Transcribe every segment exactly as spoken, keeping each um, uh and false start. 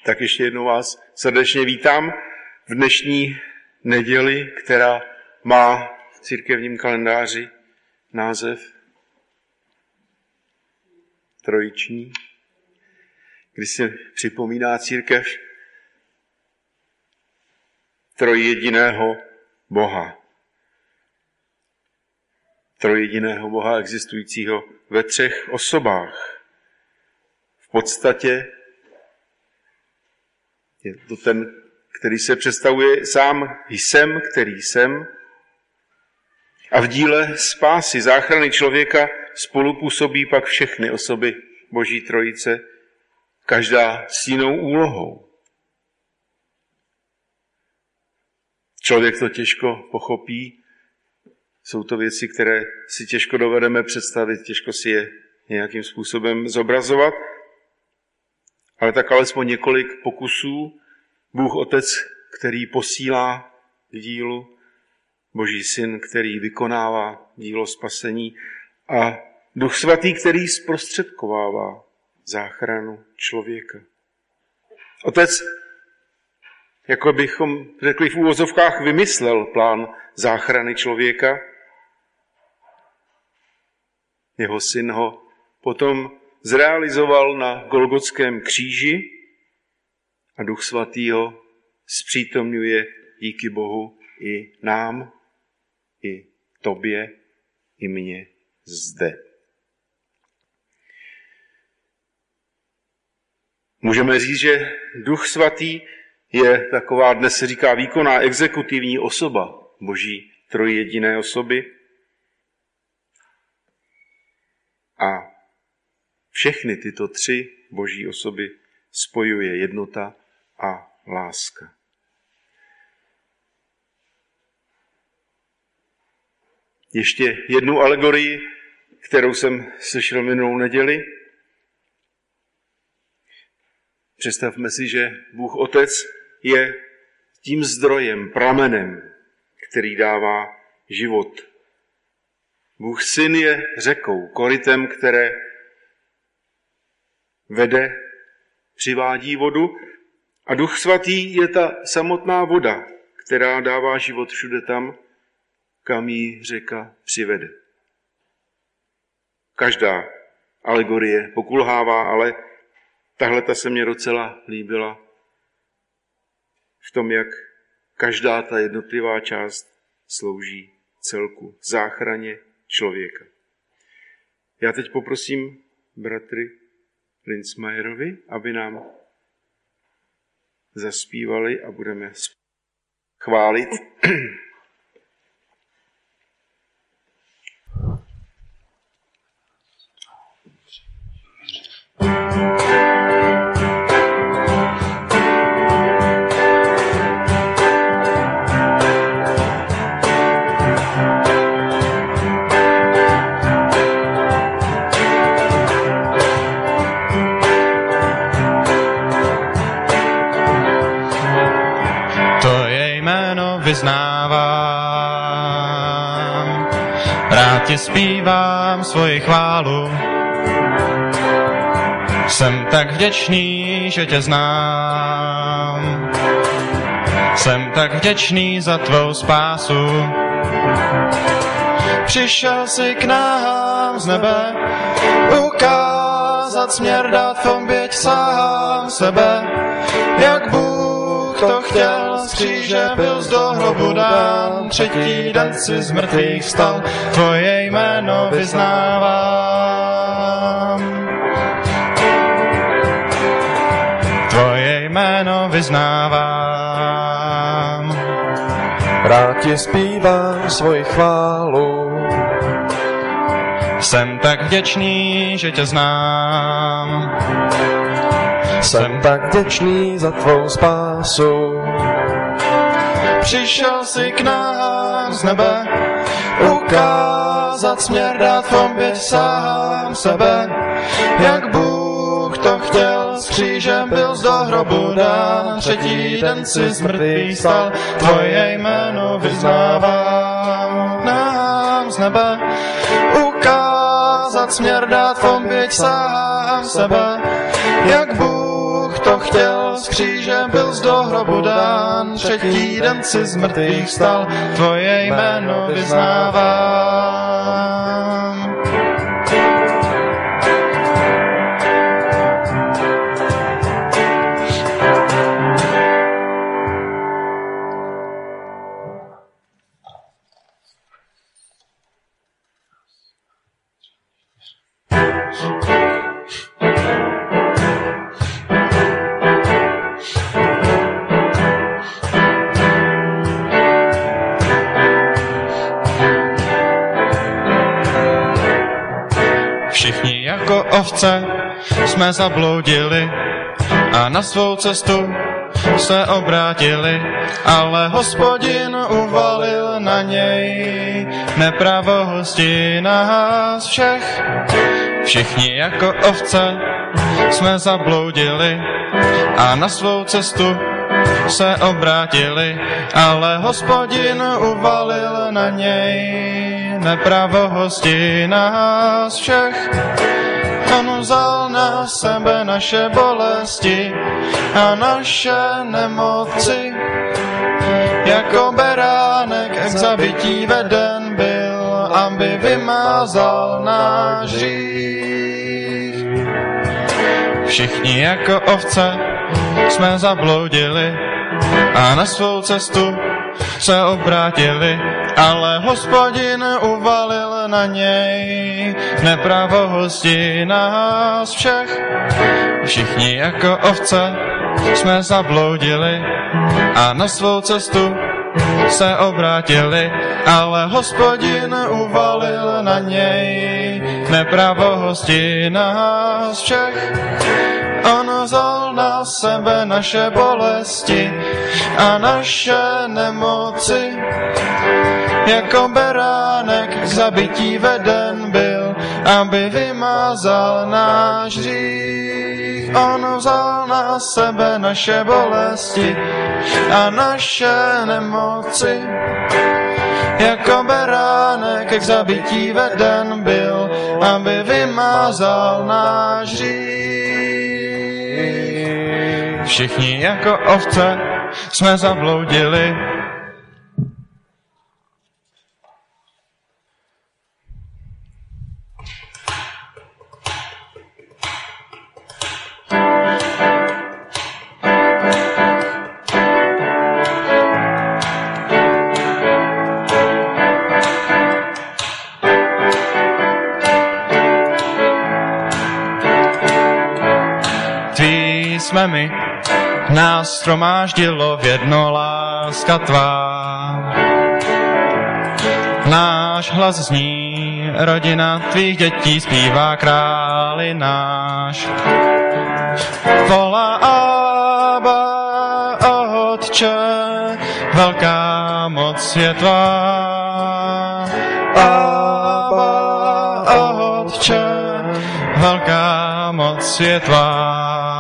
Tak ještě jednou vás srdečně vítám v dnešní neděli, která má v církevním kalendáři název trojiční, kdy se připomíná církev trojjediného Boha. Trojjediného Boha existujícího ve třech osobách. V podstatě je to ten, který se představuje sám jsem, který jsem. A v díle spásy, záchrany člověka spolupůsobí pak všechny osoby Boží trojice, každá s jinou úlohou. Člověk to těžko pochopí, jsou to věci, které si těžko dovedeme představit, těžko si je nějakým způsobem zobrazovat, ale tak alespoň několik pokusů. Bůh Otec, který posílá k dílu, Boží Syn, který vykonává dílo spasení a Duch Svatý, který zprostředkovává záchranu člověka. Otec, jako bychom řekli v úvozovkách, vymyslel plán záchrany člověka. Jeho Syn ho potom zrealizoval na Golgotském kříži a Duch Svatý ho zpřítomňuje díky Bohu i nám, i tobě, i mně zde. Můžeme říct, že Duch Svatý je taková, dnes se říká, výkonná exekutivní osoba Boží trojjediné osoby. A všechny tyto tři Boží osoby spojuje jednota a láska. Ještě jednu alegorii, kterou jsem slyšel minulou neděli. Představme si, že Bůh Otec je tím zdrojem, pramenem, který dává život. Bůh Syn je řekou, korytem, které vede, přivádí vodu, a Duch Svatý je ta samotná voda, která dává život všude tam, kam jí řeka přivede. Každá alegorie pokulhává, ale tahle ta se mě docela líbila v tom, jak každá ta jednotlivá část slouží celku, záchraně člověka. Já teď poprosím bratry Lindsmayerovi, aby nám zaspívali a budeme chválit. Vyznávám, rád ti zpívám svoji chválu. Jsem tak vděčný, že tě znám. Jsem tak vděčný za tvou spásu. Přišel jsi k nám z nebe, ukázat směr, dát v oběť sám sebe, jak Bůh to chtěl, z kříže byl z do hrobu dán, třetí den si z mrtvých vstal, tvoje jméno vyznávám. Tvoje jméno vyznávám. Rád ti zpívám svoji chválu. Jsem tak vděčný, že tě znám. Jsem tak vděčný za tvou spásu. Přišel jsi k nám z nebe, ukázat směr, dát v oběť sám sebe, jak Bůh to chtěl, s křížem byl z do hrobu dán, třetí den si z mrtvých vstal, tvoje jméno vyznávám. Nám z nebe ukázat směr, dát v oběť sám sebe, jak Bůh to chtěl, z kříže byl z do hrobu dán, třetí den si z mrtvých stal, tvoje jméno vyznávám. Všichni jako ovce jsme zabloudili a na svou cestu se obrátili, ale Hospodin uvalil na něj nepravosti nás všech. Všichni jako ovce jsme zabloudili a na svou cestu se obrátili, ale Hospodin uvalil na něj nepravosti nás všech. On vzal na sebe naše bolesti a naše nemoci. Jako beránek k zabití veden byl, aby vymázal náš hřích. Všichni jako ovce jsme zabloudili a na svou cestu se obrátili, ale Hospodin uvalil na něj nepravosti nás všech. Všichni jako ovce jsme zabloudili a na svou cestu se obrátili, ale Hospodin uvalil na něj nepravosti nás všech. On vzal na sebe naše bolesti a naše nemoci. Jako beránek k zabití veden byl, aby vymázal náš hřích. On vzal na sebe naše bolesti a naše nemoci. Jako beránek k zabití veden byl, aby vymázal náš hřích. Všichni jako ovce jsme zabloudili. Jsme my, nás shromáždilo v jedno láska tvá. Náš hlas zní, rodina tvých dětí zpívá králi náš. Volá Abba, Otče, velká moc je tvá. Abba, Otče, velká moc je tvá.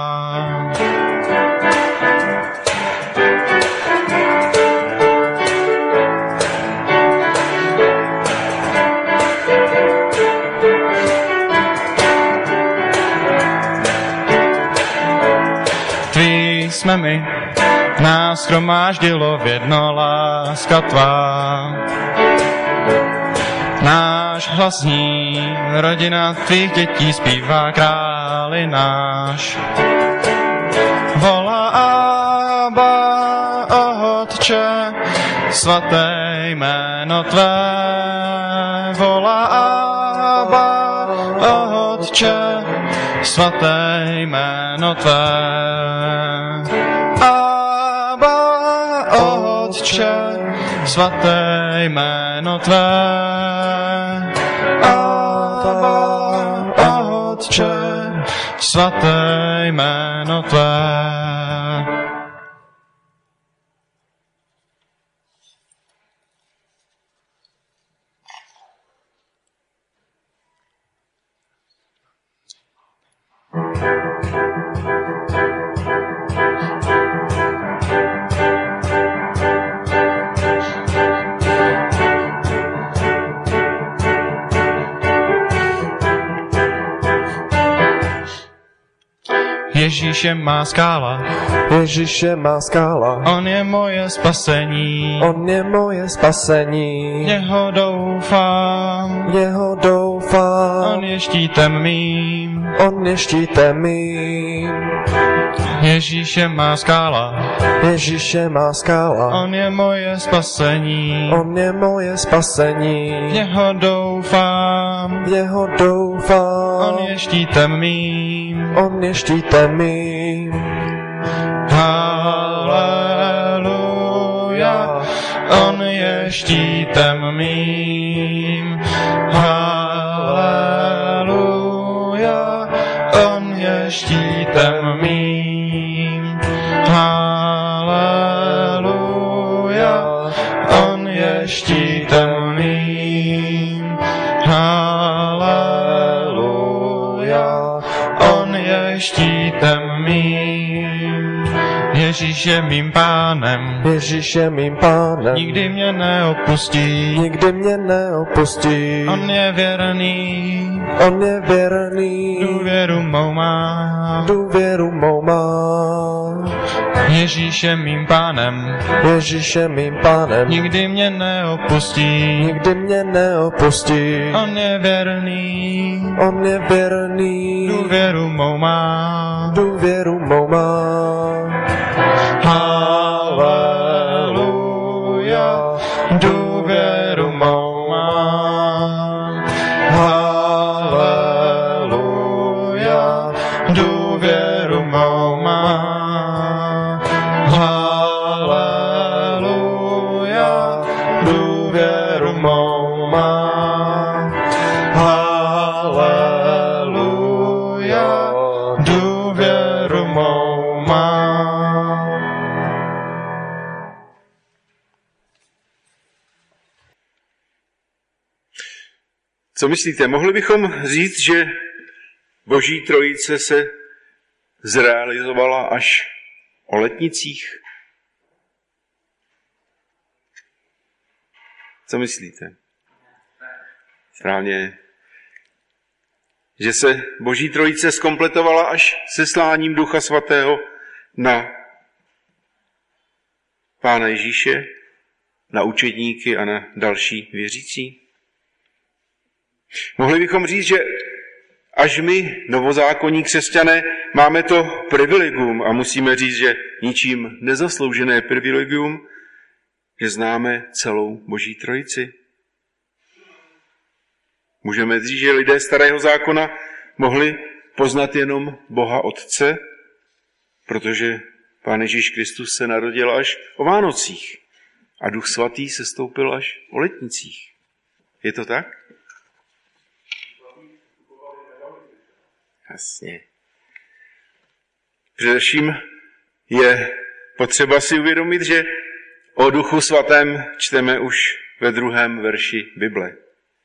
Jsme my, nás shromáždilo v jedno láska tvá. Náš hlas zní, rodina tvých dětí zpívá králi náš. Volá Abba, Otče, svaté jméno tvé. Volá Abba, Otče, svaté jméno tvé. Otče, svaté jméno tvé. Abba, Otče, svaté jméno tvé. Ježíš je má skála, Ježíš je má skála, on je moje spasení, on je moje spasení, v něho doufám, v něho doufám, on je štítem mým. on je štítem mým. Ježíš je má skála, Ježíš je má skála, on je moje spasení, on je moje spasení, v něho doufám, v něho doufám, on je štítem mým. on je štítem mým. Haleluja, on je štítem mým. Haleluja, on je štítem mým. Haleluja, on je štítem mým. Haleluja, on je štítem mým. Ježíš je mým pánem, Ježíš je mým pánem, nikdy mě neopustí. nikdy mě neopustí. On je věrný, On je věrný, důvěru mou má. důvěru mou má. Ježíš je mým pánem, Ježíš je mým pánem, nikdy mě neopustí. nikdy mě neopustí. On je věrný, On je věrný, důvěru mou má. důvěru mou má. Haleluja, důvěru mou má. Haleluja, důvěru mou má. Haleluja, důvěru mou má. Haleluja, důvěru mou má. Co myslíte, mohli bychom říct, že Boží trojice se zrealizovala až o letnicích? Co myslíte? Správně, že se Boží trojice zkompletovala až sesláním Ducha Svatého na Pána Ježíše, na učedníky a na další věřící? Mohli bychom říct, že až my, novozákonní křesťané, máme to privilegium a musíme říct, že ničím nezasloužené privilegium, že známe celou Boží trojici. Můžeme říct, že lidé starého zákona mohli poznat jenom Boha Otce, protože Pán Ježíš Kristus se narodil až o Vánocích a Duch Svatý se stoupil až o letnicích. Je to tak? Jasně. Především je potřeba si uvědomit, že o Duchu Svatém čteme už ve druhém verši Bible.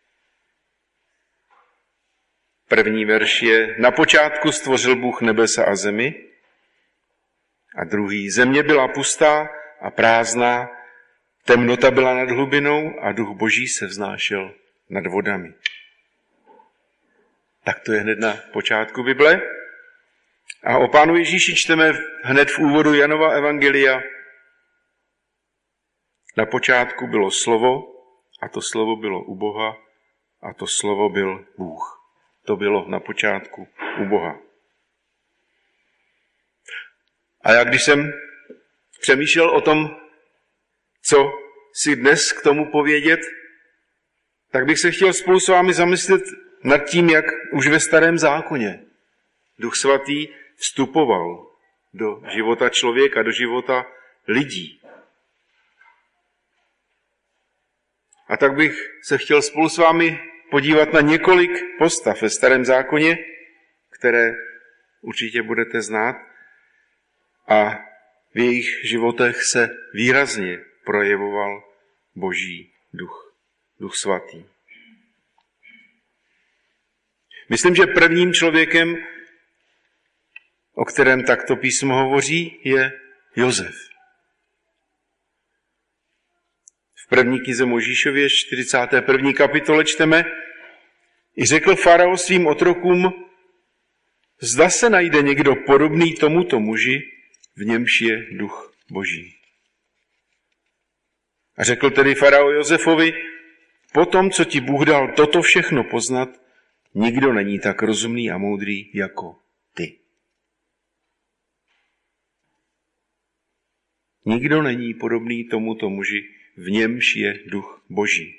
První verš je: na počátku stvořil Bůh nebesa a zemi. A druhý: země byla pustá a prázdná, temnota byla nad hlubinou a Duch Boží se vznášel nad vodami. Tak to je hned na počátku Bible. A o Pánu Ježíši čteme hned v úvodu Janova evangelia. Na počátku bylo slovo a to slovo bylo u Boha a to slovo byl Bůh. To bylo na počátku u Boha. A já když jsem přemýšlel o tom, co si dnes k tomu povědět, tak bych se chtěl spolu s vámi zamyslet nad tím, jak už ve Starém zákoně Duch Svatý vstupoval do života člověka, do života lidí. A tak bych se chtěl spolu s vámi podívat na několik postav ve Starém zákoně, které určitě budete znát, a v jejich životech se výrazně projevoval Boží duch, Duch Svatý. Myslím, že prvním člověkem, o kterém takto písmo hovoří, je Josef. V první knize Mojžíšově, čtyřicáté první kapitole čteme: i řekl farao svým otrokům: zda se najde někdo podobný tomuto muži, v němž je duch Boží. A řekl tedy farao Josefovi, potom, co ti Bůh dal toto všechno poznat, nikdo není tak rozumný a moudrý jako ty. Nikdo není podobný tomuto muži, v němž je duch Boží.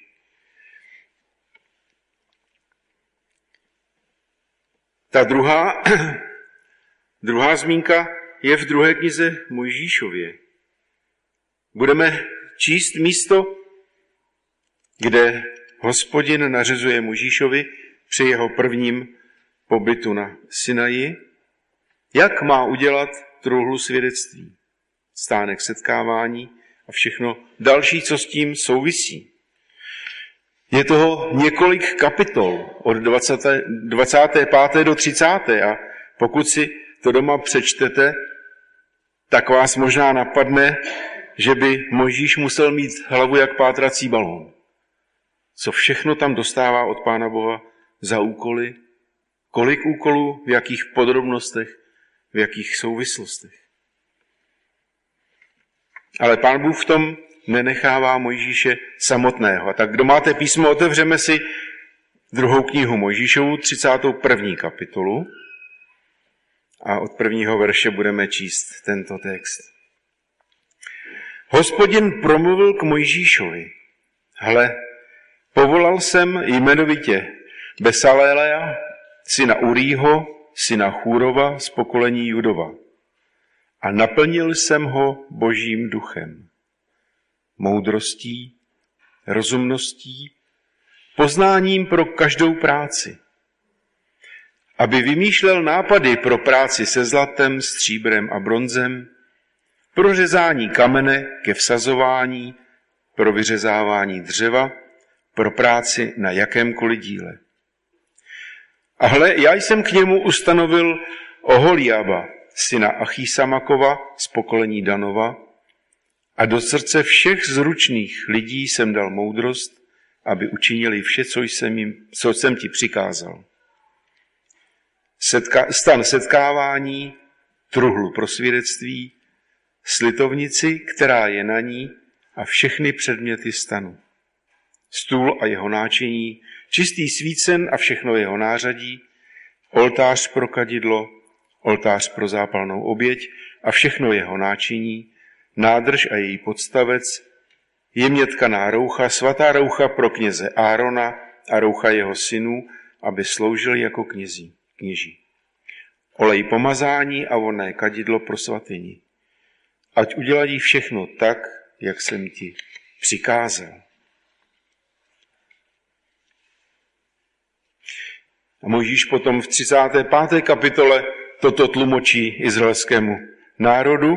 Ta druhá, druhá zmínka je v druhé knize Mojžíšově. Budeme číst místo, kde Hospodin nařizuje Mojžíšovi při jeho prvním pobytu na Sinaji, jak má udělat truhlu svědectví, stánek setkávání a všechno další, co s tím souvisí. Je toho několik kapitol od dvacáté páté do třicáté a pokud si to doma přečtete, tak vás možná napadne, že by Mojžíš musel mít hlavu jak pátrací balón. Co všechno tam dostává od Pána Boha za úkoly, kolik úkolů, v jakých podrobnostech, v jakých souvislostech. Ale Pán Bůh v tom nenechává Mojžíše samotného. A tak kdo máte písmo, otevřeme si druhou knihu Mojžíšovu, třicátou první kapitolu a od prvního verše budeme číst tento text. Hospodin promluvil k Mojžíšovi. Hle, povolal jsem jmenovitě Besaléla, syna Urího, syna Chúrova z pokolení Judova. A naplnil jsem ho Božím duchem, moudrostí, rozumností, poznáním pro každou práci, aby vymýšlel nápady pro práci se zlatem, stříbrem a bronzem, pro řezání kamene ke vsazování, pro vyřezávání dřeva, pro práci na jakémkoliv díle. A hle, já jsem k němu ustanovil Oholiába, syna Achísamakova z pokolení Danova, a do srdce všech zručných lidí jsem dal moudrost, aby učinili vše, co jsem, jim, co jsem ti přikázal. Setka, stan setkávání, truhlu pro svědectví, slitovnici, která je na ní, a všechny předměty stanu. Stůl a jeho náčiní, čistý svícen a všechno jeho nářadí, oltář pro kadidlo, oltář pro zápalnou oběť a všechno jeho náčiní, nádrž a její podstavec, jemně tkaná roucha, svatá roucha pro kněze Árona a roucha jeho synů, aby sloužili jako knězí, kněží. Olej pomazání a vonné kadidlo pro svatyni. Ať udělají všechno tak, jak jsem ti přikázal. A Mojžíš potom v třicáté páté kapitole toto tlumočí izraelskému národu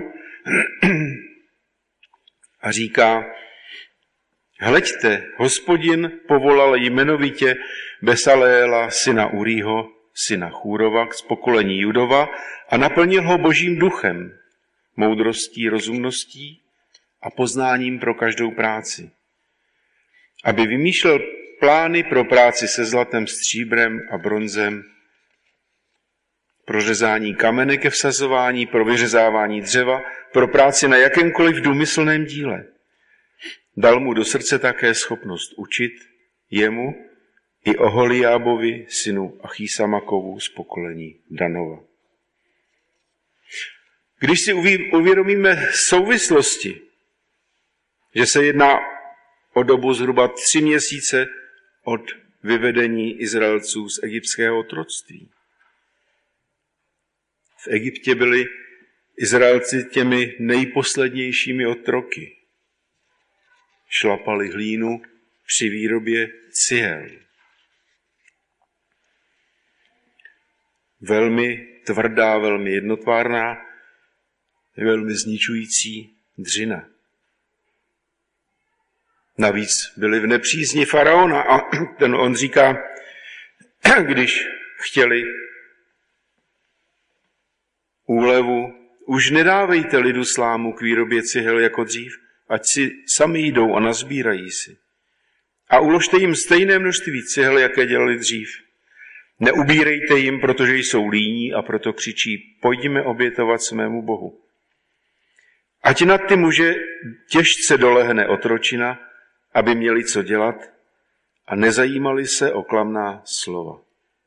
a říká: hleďte, Hospodin povolal jmenovitě Besaléla, syna Urího, syna Chúrova z pokolení Judova a naplnil ho Božím duchem, moudrostí, rozumností a poznáním pro každou práci, aby vymýšlel plány pro práci se zlatem, stříbrem a bronzem, pro řezání kamene ke vsazování, pro vyřezávání dřeva, pro práci na jakémkoliv důmyslném díle. Dal mu do srdce také schopnost učit jemu i Oholiábovi, synu Achísamakovu z pokolení Danova. Když si uvědomíme souvislosti, že se jedná o dobu zhruba tři měsíce od vyvedení Izraelců z egyptského otroctví. V Egyptě byli Izraelci těmi nejposlednějšími otroky. Šlapali hlínu při výrobě cihel. Velmi tvrdá, velmi jednotvárná, velmi zničující dřina. Navíc byli v nepřízni faraona a ten on říká, když chtěli úlevu, už nedávejte lidu slámu k výrobě cihel jako dřív, ať si sami jdou a nazbírají si. A uložte jim stejné množství cihel, jaké dělali dřív. Neubírejte jim, protože jsou líní a proto křičí, pojďme obětovat svému Bohu. Ať nad ty muže těžce dolehne otročina, aby měli co dělat a nezajímali se o klamná slova.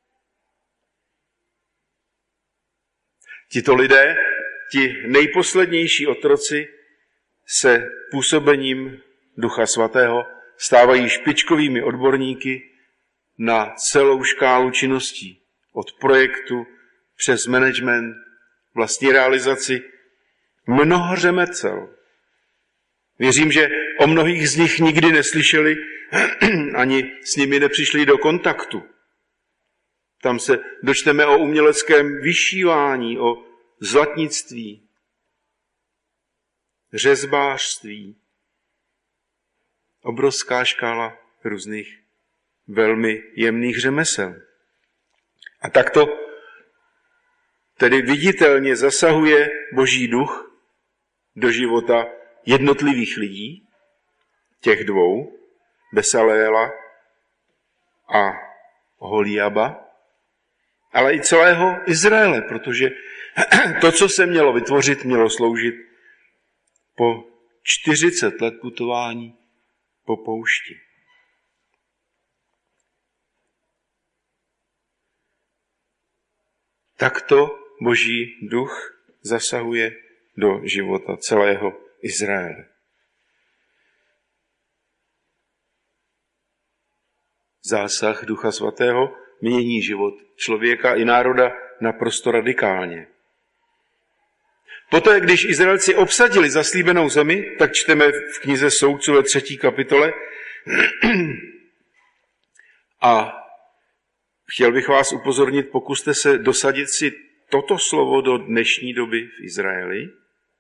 Tito lidé, ti nejposlednější otroci, se působením Ducha Svatého stávají špičkovými odborníky na celou škálu činností. Od projektu přes management, vlastní realizaci, mnoho řemesel. Věřím, že o mnohých z nich nikdy neslyšeli, ani s nimi nepřišli do kontaktu. Tam se dočteme o uměleckém vyšívání, o zlatnictví, řezbářství, obrovská škála různých velmi jemných řemesel. A takto tedy viditelně zasahuje Boží duch do života jednotlivých lidí, těch dvou, Besaléla a Holiaba, ale i celého Izraele, protože to, co se mělo vytvořit, mělo sloužit po čtyřicet let putování po poušti. Takto Boží duch zasahuje do života celého Izraele. Zásah Ducha Svatého mění život člověka i národa naprosto radikálně. Poté, když Izraelci obsadili zaslíbenou zemi, tak čteme v knize Soudců ve třetí kapitole. A chtěl bych vás upozornit, pokuste se dosadit si toto slovo do dnešní doby v Izraeli.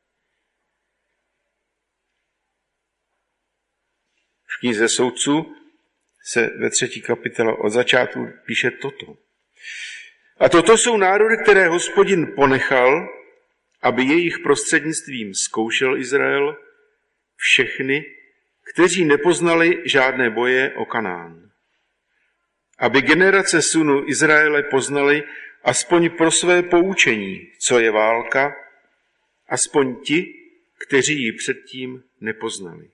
V knize Soudců se ve třetí kapitole od začátku píše toto. A toto jsou národy, které Hospodin ponechal, aby jejich prostřednictvím zkoušel Izrael, všechny, kteří nepoznali žádné boje o Kanán. Aby generace synu Izraele poznali aspoň pro své poučení, co je válka, aspoň ti, kteří ji předtím nepoznali.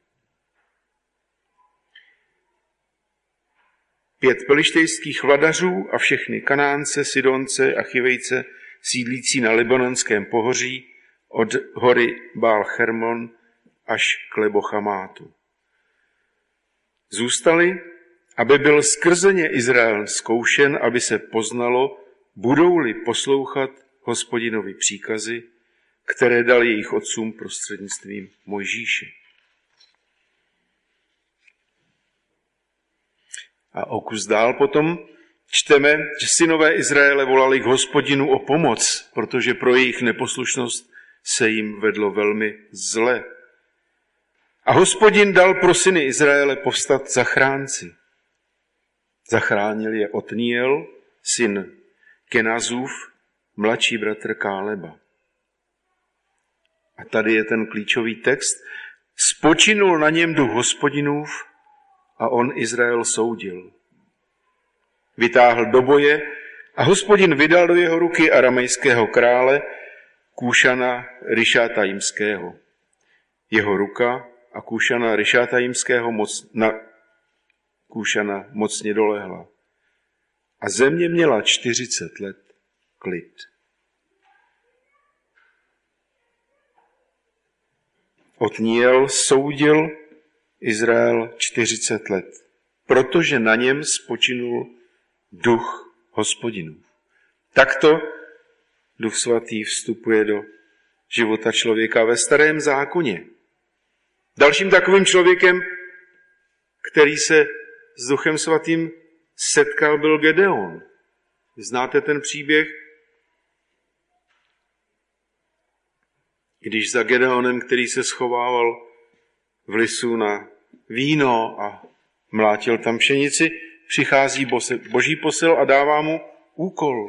Pět pelištejských vladařů a všechny Kanánce, Sidonce a Chivejce, sídlící na Libanonském pohoří, od hory Bál Hermon až k Lebochamátu. Zůstali, aby byl skrze ně Izrael zkoušen, aby se poznalo, budou-li poslouchat Hospodinovi příkazy, které dal jejich otcům prostřednictvím Mojžíše. A o kus dál potom čteme, že synové Izraele volali k Hospodinu o pomoc, protože pro jejich neposlušnost se jim vedlo velmi zle. A Hospodin dal pro syny Izraele povstat zachránci. Zachránil je Otniel, syn Kenazův, mladší bratr Káleba. A tady je ten klíčový text. Spočinul na něm duch Hospodinův a on Izrael soudil. Vytáhl do boje a Hospodin vydal do jeho ruky aramejského krále Kúšana Rišátajimského. Jeho ruka a Kúšana Rišátajimského moc, na Kúšana mocně dolehla. A země měla čtyřicet let klid. Otniel soudil Izrael čtyřicet let, protože na něm spočinul duch Hospodinův. Takto Duch Svatý vstupuje do života člověka ve Starém zákoně. Dalším takovým člověkem, který se s Duchem Svatým setkal, byl Gedeon. Znáte ten příběh? Když za Gedeonem, který se schovával v lisu na víno a mlátil tam pšenici, přichází Boží posel a dává mu úkol.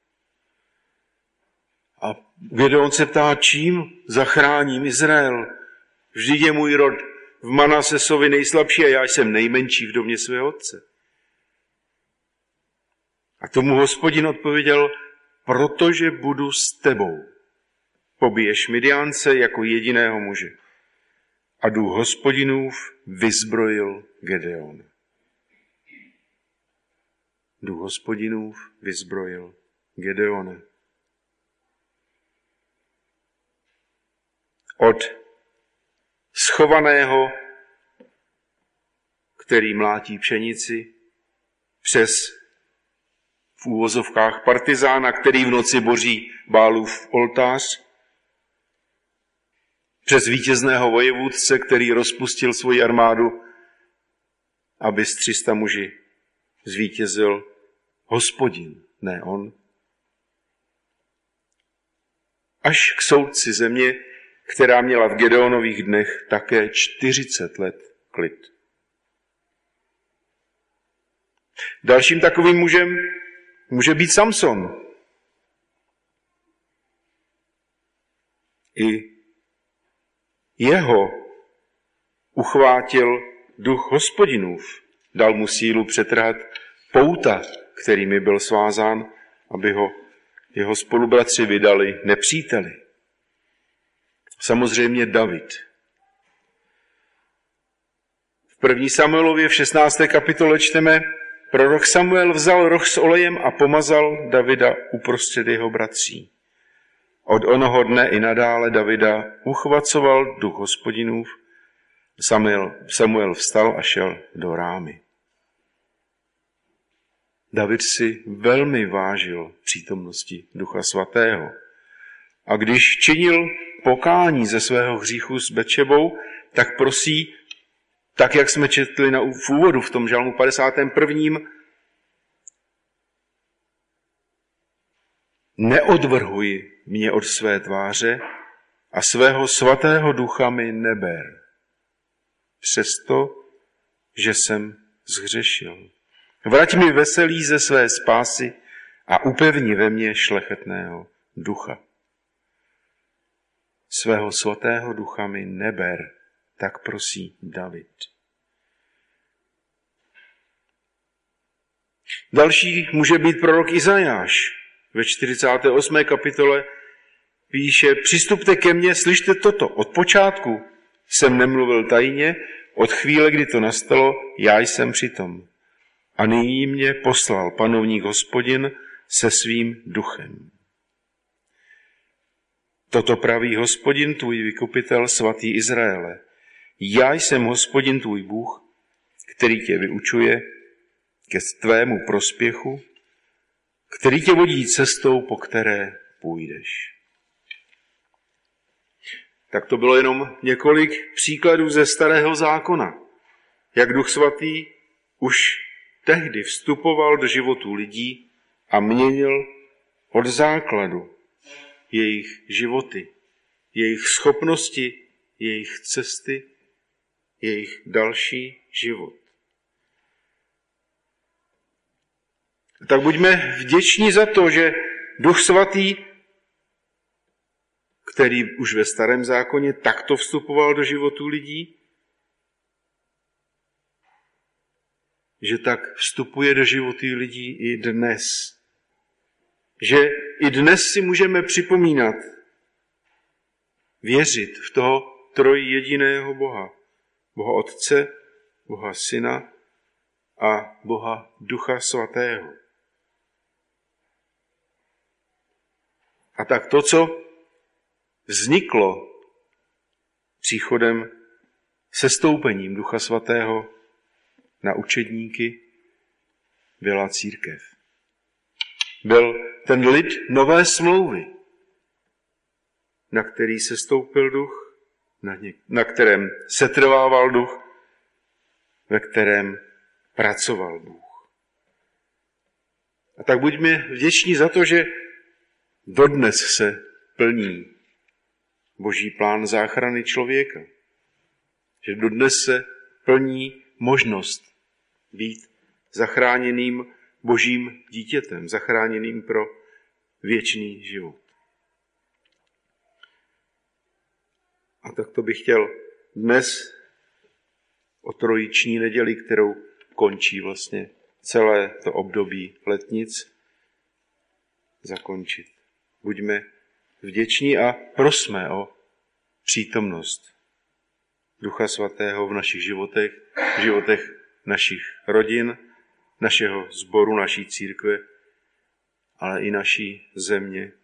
A Gedeon se ptá, čím zachráním Izrael? Vždyť je můj rod v Manasesovi nejslabší a já jsem nejmenší v domě svého otce. A A tomu Hospodin odpověděl, protože budu s tebou. Pobiješ Midiánce jako jediného muže. A duch Hospodinův vyzbrojil Gedeona. Duch Hospodinův vyzbrojil Gedeona. Od schovaného, který mlátí pšenici, přes v úvozovkách partizána, který v noci boří Bálův oltář, přes vítězného vojevůdce, který rozpustil svoji armádu, aby z tři sta muži zvítězil Hospodin, ne on. Až k soudci země, která měla v Gedeonových dnech také čtyřicet let klid. Dalším takovým mužem může být Samson. I jeho uchvátil duch Hospodinův, dal mu sílu přetrhat pouta, kterými byl svázán, aby ho jeho spolubratři vydali nepříteli. Samozřejmě David. V první Samuelově v šestnácté kapitole čteme, prorok Samuel vzal roh s olejem a pomazal Davida uprostřed jeho bratří. Od onoho dne i nadále Davida uchvacoval duch Hospodinův. Samuel, Samuel vstal a šel do Rámy. David si velmi vážil přítomnosti Ducha Svatého. A když činil pokání ze svého hříchu s Betšebou, tak prosí, tak jak jsme četli na, v úvodu v tom žalmu padesátém prvním, neodvrhuj mě od své tváře a svého svatého ducha mi neber, přesto, že jsem zhřešil. Vrať mi veselí ze své spásy a upevni ve mně šlechetného ducha. Svého svatého ducha mi neber, tak prosí David. Další může být prorok Izajáš. Ve čtyřicáté osmé kapitole píše, přistupte ke mně, slyšte toto, od počátku jsem nemluvil tajně, od chvíle, kdy to nastalo, já jsem přitom. A nyní mě poslal panovník Hospodin se svým duchem. Toto praví Hospodin, tvůj vykupitel, svatý Izraele. Já jsem Hospodin, tvůj Bůh, který tě vyučuje ke tvému prospěchu, který tě vodí cestou, po které půjdeš. Tak to bylo jenom několik příkladů ze Starého zákona, jak Duch Svatý už tehdy vstupoval do životů lidí a měnil od základu jejich životy, jejich schopnosti, jejich cesty, jejich další život. Tak buďme vděční za to, že Duch Svatý, který už ve Starém zákoně takto vstupoval do životů lidí, že tak vstupuje do životů lidí i dnes. Že i dnes si můžeme připomínat, věřit v toho trojjediného Boha. Boha Otce, Boha Syna a Boha Ducha Svatého. A tak to, co vzniklo příchodem, sestoupením Ducha Svatého na učedníky, byla církev. Byl ten lid nové smlouvy, na který sestoupil duch, na, ně, na kterém setrvával duch, ve kterém pracoval Bůh. A tak buďme vděční za to, že dodnes se plní Boží plán záchrany člověka. Že dodnes se plní možnost být zachráněným Božím dítětem, zachráněným pro věčný život. A tak to bych chtěl dnes o trojiční neděli, kterou končí vlastně celé to období letnic, zakončit. Buďme vděční a prosme o přítomnost Ducha Svatého v našich životech, v životech našich rodin, našeho sboru, naší církve, ale i naší země